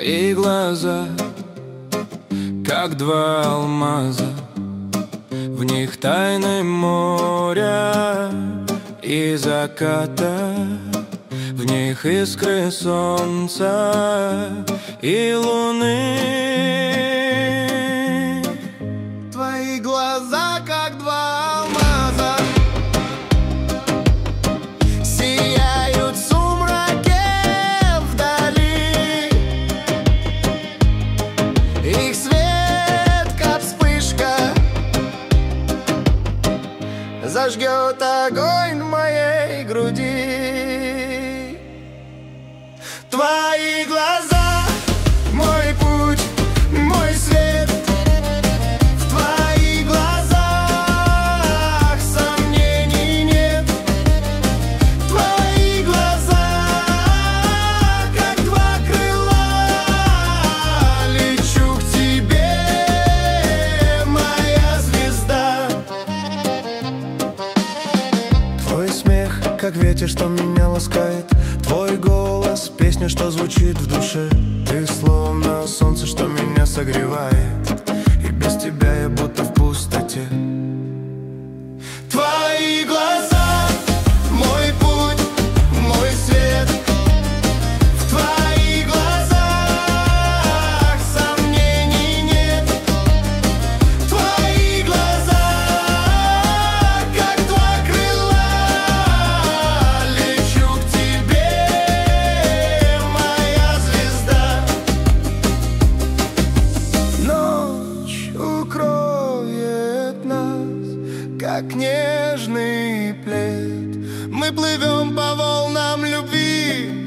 Твои глаза, как два алмаза, в них тайны моря и заката, в них искры солнца и луны. Твои глаза, как два алмаза, сияют в сумраке вдали. Их свет, как вспышка, зажгет огонь в моей груди. Твои глаза — мой путь, мой свет. В твоих глазах сомнений нет. Твои глаза, как два крыла, лечу к тебе, моя звезда. Твой смех, как ветер, что меня ласкает. Твой голос, песня, что звучит в душе. Ты словно солнце, что меня согревает, и без тебя я будто в пустоте. Твои глаза — мой путь, мой свет. В твоих глазах сомнений нет. Твои глаза, как два крыла, лечу к тебе, моя звезда. Ночь укроет нас, как нежный плед. Мы плывем по волнам любви.